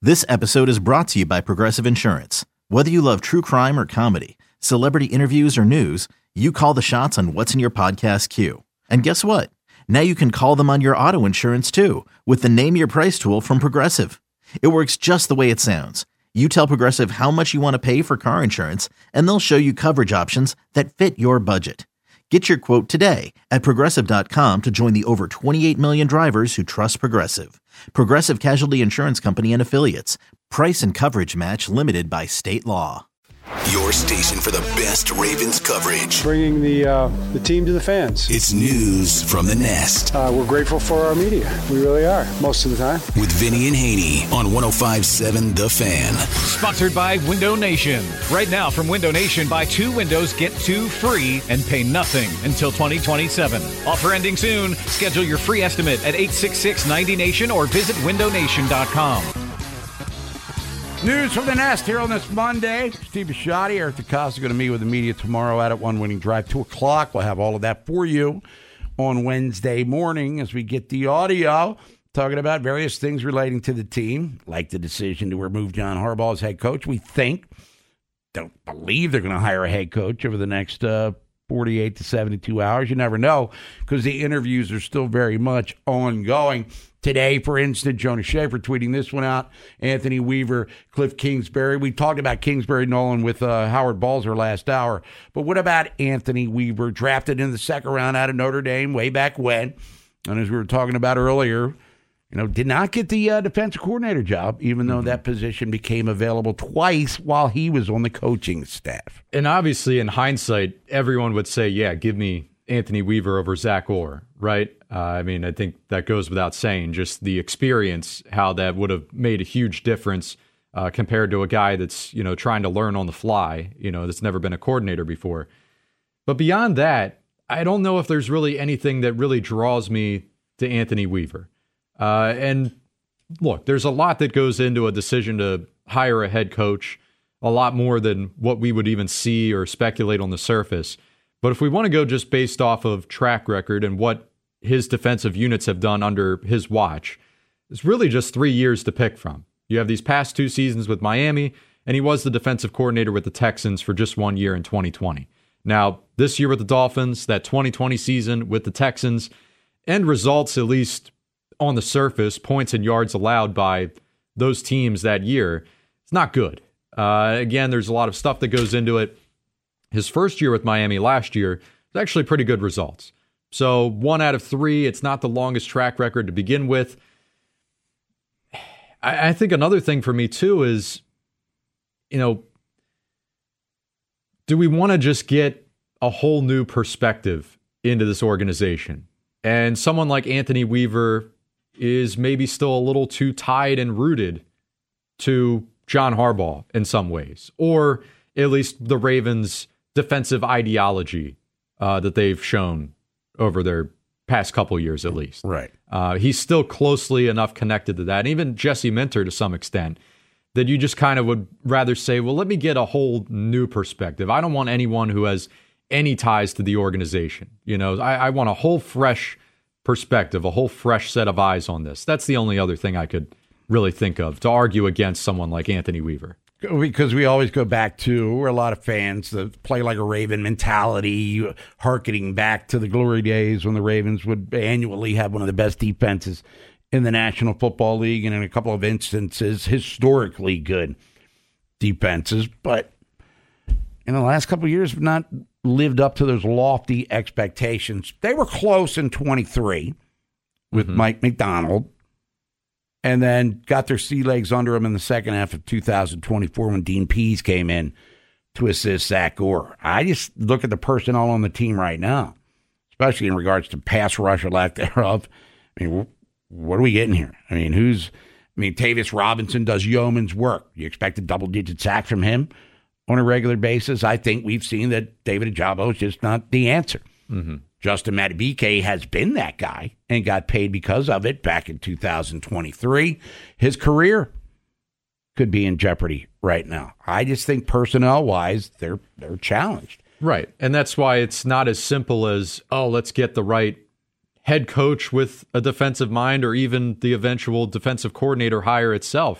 This episode is brought to you by Progressive Insurance. Whether you love true crime or comedy, celebrity interviews or news, you call the shots on what's in your podcast queue. And guess what? Now you can call them on your auto insurance too with the Name Your Price tool from Progressive. It works just the way it sounds. You tell Progressive how much you want to pay for car insurance, and they'll show you coverage options that fit your budget. Get your quote today at Progressive.com to join the over 28 million drivers who trust Progressive. Progressive Casualty Insurance Company and Affiliates. Price and coverage match limited by state law. Your station for the best Ravens coverage. Bringing the team to the fans. It's News from the Nest. We're grateful for our media. We really are, most of the time. With Vinny and Haney on 105.7 The Fan. Sponsored by Window Nation. Right now from Window Nation, buy 2 windows, get 2 free, and pay nothing until 2027. Offer ending soon. Schedule your free estimate at 866-90Nation or visit windownation.com. News from the Nest here on this Monday. Steve Bisciotti, Eric DeCosta going to meet with the media tomorrow out at One Winning Drive, 2 o'clock. We'll have all of that for you on Wednesday morning as we get the audio talking about various things relating to the team, like the decision to remove John Harbaugh as head coach. We don't believe they're going to hire a head coach over the next 48 to 72 hours. You never know because the interviews are still very much ongoing. Today, for instance, Jonas Shaffer tweeting this one out, Anthony Weaver, Cliff Kingsbury. We talked about Kingsbury Nolan with Howard Balzer last hour. But what about Anthony Weaver, drafted in the second round out of Notre Dame way back when? And as we were talking about earlier, did not get the defensive coordinator job, even though that position became available twice while he was on the coaching staff. And obviously, in hindsight, everyone would say, yeah, give me Anthony Weaver over Zach Orr, right? I think that goes without saying. Just the experience, how that would have made a huge difference compared to a guy that's, trying to learn on the fly, that's never been a coordinator before. But beyond that, I don't know if there's really anything that really draws me to Anthony Weaver. And look, there's a lot that goes into a decision to hire a head coach, a lot more than what we would even see or speculate on the surface. But if we want to go just based off of track record and what his defensive units have done under his watch, it's really just 3 years to pick from. You have these past 2 seasons with Miami, and he was the defensive coordinator with the Texans for just 1 year in 2020. Now, this year with the Dolphins, that 2020 season with the Texans, end results, at least on the surface, points and yards allowed by those teams that year, it's not good. Again, there's a lot of stuff that goes into it. His first year with Miami last year was actually pretty good results. So 1 out of 3, it's not the longest track record to begin with. I think another thing for me too is, do we want to just get a whole new perspective into this organization? And someone like Anthony Weaver is maybe still a little too tied and rooted to John Harbaugh in some ways, or at least the Ravens' defensive ideology that they've shown over their past couple years, at least. Right. He's still closely enough connected to that, and even Jesse Minter to some extent, that you just kind of would rather say, well, let me get a whole new perspective. I don't want anyone who has any ties to the organization. I want a whole fresh perspective, a whole fresh set of eyes on this. That's the only other thing I could really think of to argue against someone like Anthony Weaver. Because we always go back to, we're a lot of fans, the play like a Raven mentality, hearkening back to the glory days when the Ravens would annually have one of the best defenses in the National Football League, and in a couple of instances, historically good defenses. But in the last couple of years, have not lived up to those lofty expectations. They were close in 23 with Mike McDonald, and then got their sea legs under them in the second half of 2024 when Dean Pease came in to assist Zach Orr. I just look at the personnel on the team right now, especially in regards to pass rush or lack thereof. What are we getting here? Tavius Robinson does yeoman's work. You expect a double-digit sack from him on a regular basis. I think we've seen that David Ojabo is just not the answer. Justin Madubuike has been that guy and got paid because of it back in 2023. His career could be in jeopardy right now. I just think personnel-wise, they're challenged. Right, and that's why it's not as simple as, let's get the right head coach with a defensive mind or even the eventual defensive coordinator hire itself.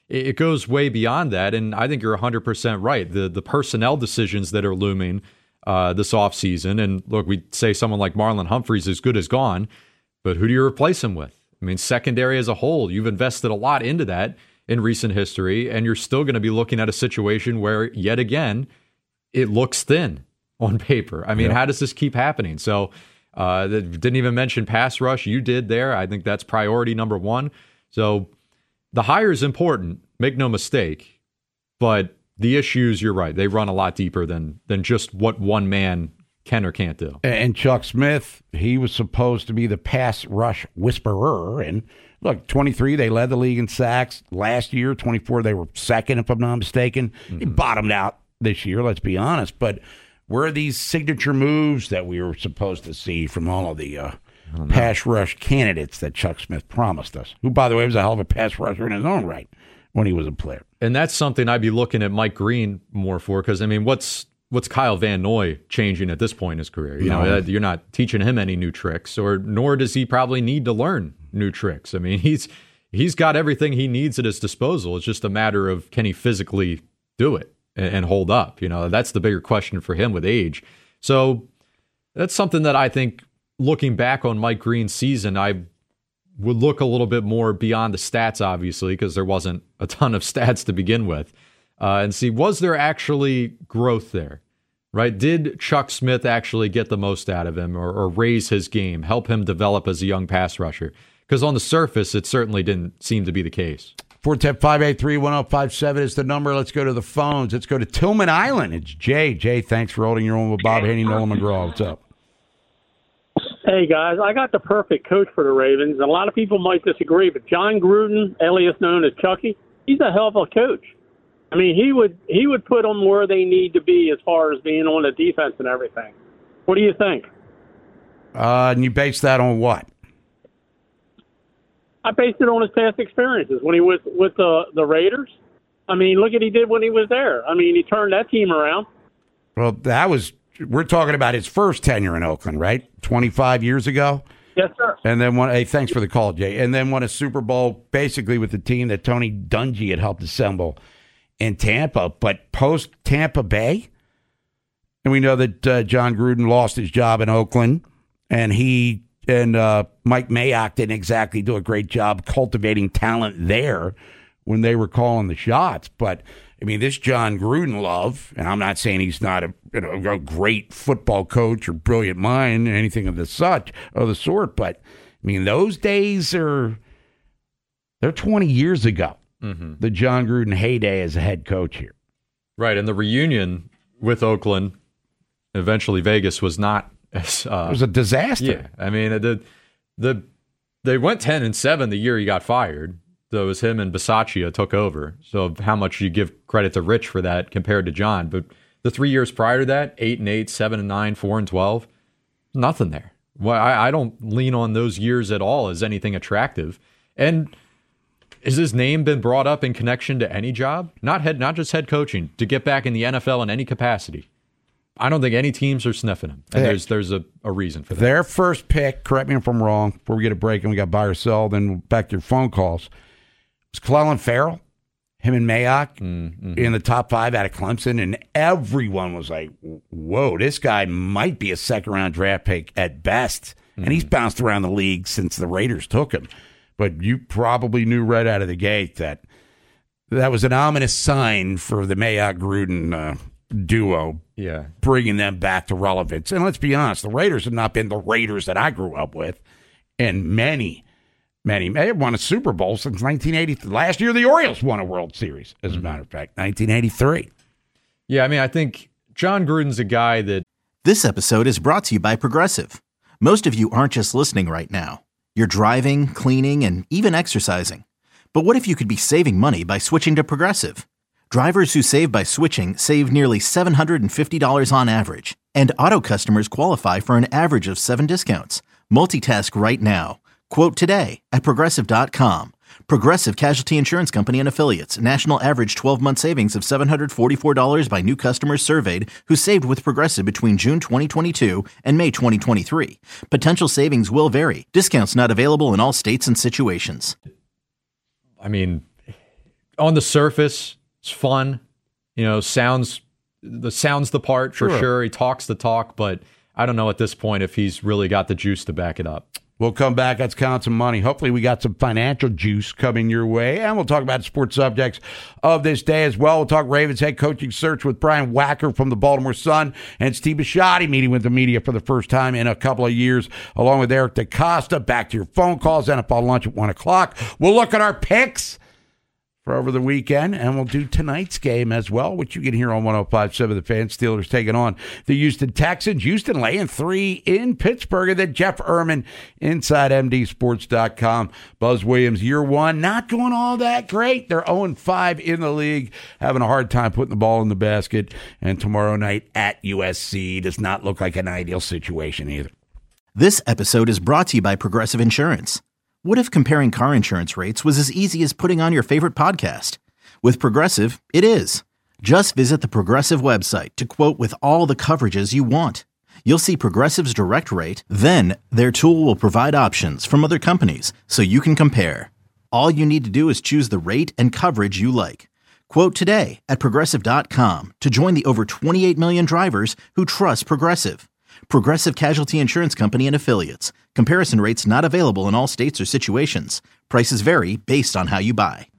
it goes way beyond that. And I think you're 100% right. The personnel decisions that are looming this offseason, and look, we say someone like Marlon Humphreys is good as gone, but who do you replace him with? I mean, secondary as a whole, you've invested a lot into that in recent history, and you're still going to be looking at a situation where, yet again, it looks thin on paper. I mean, how does this keep happening? So, didn't even mention pass rush. You did there. I think that's priority number one. So, the hire is important, make no mistake, but the issues, you're right, they run a lot deeper than just what one man can or can't do. And Chuck Smith, he was supposed to be the pass rush whisperer. And look, 23, they led the league in sacks. Last year, 24, they were second, if I'm not mistaken. He bottomed out this year, let's be honest. But where are these signature moves that we were supposed to see from all of the pass rush candidates that Chuck Smith promised us? Who, by the way, was a hell of a pass rusher in his own right when he was a player. And that's something I'd be looking at Mike Green more for, because, I mean, what's Kyle Van Noy changing at this point in his career? You know, you're not teaching him any new tricks, nor does he probably need to learn new tricks. I mean, he's got everything he needs at his disposal. It's just a matter of, can he physically do it and hold up? You know, that's the bigger question for him with age. So that's something that I think, looking back on Mike Green's season, I would look a little bit more beyond the stats, obviously, because there wasn't a ton of stats to begin with, and see, was there actually growth there? Right? Did Chuck Smith actually get the most out of him, or raise his game, help him develop as a young pass rusher? Because on the surface, it certainly didn't seem to be the case. 410-583-1057 is the number. Let's go to the phones. Let's go to Tillman Island. It's Jay. Jay, thanks for holding your own with Bob Haney, Nolan McGraw. What's up? Hey, guys, I got the perfect coach for the Ravens, and a lot of people might disagree, but John Gruden, alias known as Chucky, he's a hell of a coach. I mean, he would put them where they need to be as far as being on the defense and everything. What do you think? And you base that on what? I based it on his past experiences when he was with the Raiders. I mean, look what he did when he was there. I mean, he turned that team around. Well, we're talking about his first tenure in Oakland, right? 25 years ago? Yes, sir. And then hey, thanks for the call, Jay. And then won a Super Bowl basically with the team that Tony Dungy had helped assemble in Tampa. But post Tampa Bay, and we know that John Gruden lost his job in Oakland, and he and Mike Mayock didn't exactly do a great job cultivating talent there when they were calling the shots. But I mean, this John Gruden love, and I'm not saying he's not a great football coach or brilliant mind, anything of the sort, but I mean, those days they're 20 years ago. Mm-hmm. The John Gruden heyday as a head coach here. Right, and the reunion with Oakland, eventually Vegas, was not as... it was a disaster. Yeah, I mean, they went 10-7 the year he got fired. So it was him and Bisaccia took over. So how much you give credit to Rich for that compared to John. But the 3 years prior to that, 8-8, 7-9, 4-12, nothing there. Well, I don't lean on those years at all as anything attractive. And has his name been brought up in connection to any job? Not just head coaching, to get back in the NFL in any capacity. I don't think any teams are sniffing him. And there's a reason for that. Their first pick, correct me if I'm wrong, before we get a break and we got buy or sell, then back to your phone calls, was Clelin Ferrell, him and Mayock, in the top 5 out of Clemson, and everyone was like, whoa, this guy might be a second-round draft pick at best. And he's bounced around the league since the Raiders took him. But you probably knew right out of the gate that was an ominous sign for the Mayock-Gruden duo, bringing them back to relevance. And let's be honest, the Raiders have not been the Raiders that I grew up with, and many may have won a Super Bowl since 1980. Last year, the Orioles won a World Series, as a matter of fact, 1983. Yeah, I mean, I think John Gruden's a guy that... This episode is brought to you by Progressive. Most of you aren't just listening right now. You're driving, cleaning, and even exercising. But what if you could be saving money by switching to Progressive? Drivers who save by switching save nearly $750 on average. And auto customers qualify for an average of 7 discounts. Multitask right now. Quote today at Progressive.com. Progressive Casualty Insurance Company and Affiliates. National average 12-month savings of $744 by new customers surveyed who saved with Progressive between June 2022 and May 2023. Potential savings will vary. Discounts not available in all states and situations. I mean, on the surface, it's fun. Sounds the part for sure. He talks the talk, but I don't know at this point if he's really got the juice to back it up. We'll come back. Let's count some money. Hopefully we got some financial juice coming your way. And we'll talk about sports subjects of this day as well. We'll talk Ravens head coaching search with Brian Wacker from the Baltimore Sun and Steve Bisciotti meeting with the media for the first time in a couple of years, along with Eric DeCosta. Back to your phone calls, NFL lunch at 1 o'clock. We'll look at our picks for over the weekend, and we'll do tonight's game as well, which you can hear on 105.7 The Fan. Steelers taking on the Houston Texans. Houston laying 3 in Pittsburgh. And then Jeff Erman inside MDSports.com. Buzz Williams, year 1, not going all that great. They're 0-5 in the league, having a hard time putting the ball in the basket. And tomorrow night at USC does not look like an ideal situation either. This episode is brought to you by Progressive Insurance. What if comparing car insurance rates was as easy as putting on your favorite podcast? With Progressive, it is. Just visit the Progressive website to quote with all the coverages you want. You'll see Progressive's direct rate, then their tool will provide options from other companies so you can compare. All you need to do is choose the rate and coverage you like. Quote today at Progressive.com to join the over 28 million drivers who trust Progressive. Progressive Casualty Insurance Company and Affiliates. Comparison rates not available in all states or situations. Prices vary based on how you buy.